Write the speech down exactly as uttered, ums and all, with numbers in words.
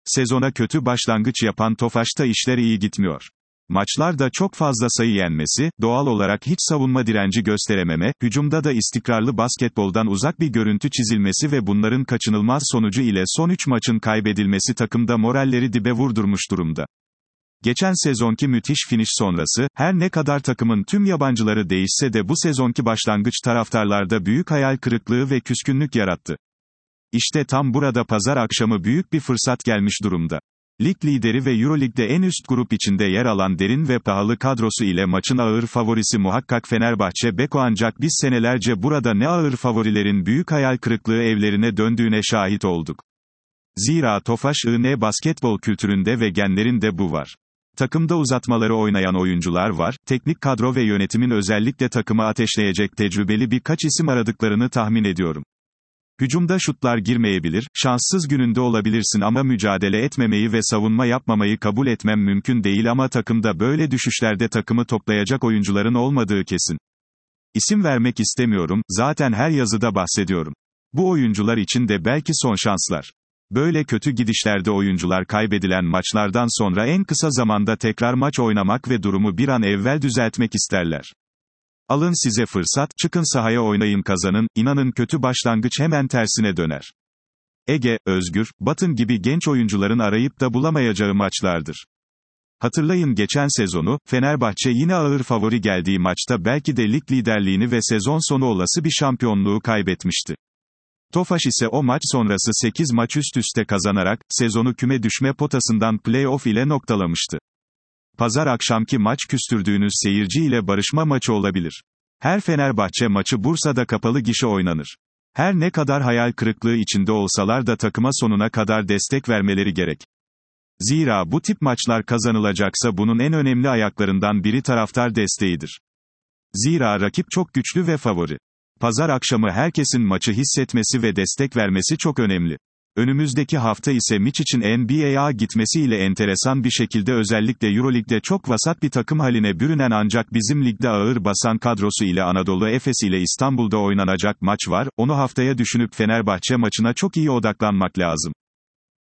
Sezona kötü başlangıç yapan Tofaş'ta işler iyi gitmiyor. Maçlarda çok fazla sayı yenmesi, doğal olarak hiç savunma direnci gösterememe, hücumda da istikrarlı basketboldan uzak bir görüntü çizilmesi ve bunların kaçınılmaz sonucu ile son üç maçın kaybedilmesi takımda moralleri dibe vurdurmuş durumda. Geçen sezonki müthiş finish sonrası, her ne kadar takımın tüm yabancıları değişse de bu sezonki başlangıç taraftarlarda büyük hayal kırıklığı ve küskünlük yarattı. İşte tam burada pazar akşamı büyük bir fırsat gelmiş durumda. Lig lideri ve Euroleague'de en üst grup içinde yer alan derin ve pahalı kadrosu ile maçın ağır favorisi muhakkak Fenerbahçe Beko, ancak biz senelerce burada ne ağır favorilerin büyük hayal kırıklığı evlerine döndüğüne şahit olduk. Zira Tofaş I N basketbol kültüründe ve genlerinde bu var. Takımda uzatmaları oynayan oyuncular var, teknik kadro ve yönetimin özellikle takımı ateşleyecek tecrübeli birkaç isim aradıklarını tahmin ediyorum. Hücumda şutlar girmeyebilir, şanssız gününde olabilirsin ama mücadele etmemeyi ve savunma yapmamayı kabul etmem mümkün değil, ama takımda böyle düşüşlerde takımı toplayacak oyuncuların olmadığı kesin. İsim vermek istemiyorum, zaten her yazıda bahsediyorum. Bu oyuncular için de belki son şanslar. Böyle kötü gidişlerde oyuncular kaybedilen maçlardan sonra en kısa zamanda tekrar maç oynamak ve durumu bir an evvel düzeltmek isterler. Alın size fırsat, çıkın sahaya oynayın, kazanın, inanın kötü başlangıç hemen tersine döner. Ege, Özgür, Batın gibi genç oyuncuların arayıp da bulamayacağı maçlardır. Hatırlayın geçen sezonu, Fenerbahçe yine ağır favori geldiği maçta belki de lig liderliğini ve sezon sonu olası bir şampiyonluğu kaybetmişti. Tofaş ise o maç sonrası sekiz maç üst üste kazanarak, sezonu küme düşme potasından play-off ile noktalamıştı. Pazar akşamki maç küstürdüğünüz seyirci ile barışma maçı olabilir. Her Fenerbahçe maçı Bursa'da kapalı gişe oynanır. Her ne kadar hayal kırıklığı içinde olsalar da takıma sonuna kadar destek vermeleri gerek. Zira bu tip maçlar kazanılacaksa bunun en önemli ayaklarından biri taraftar desteğidir. Zira rakip çok güçlü ve favori. Pazar akşamı herkesin maçı hissetmesi ve destek vermesi çok önemli. Önümüzdeki hafta ise Miçic'in N B A'ya gitmesiyle enteresan bir şekilde özellikle Euroleague'de çok vasat bir takım haline bürünen ancak bizim ligde ağır basan kadrosu ile Anadolu Efes ile İstanbul'da oynanacak maç var, onu haftaya düşünüp Fenerbahçe maçına çok iyi odaklanmak lazım.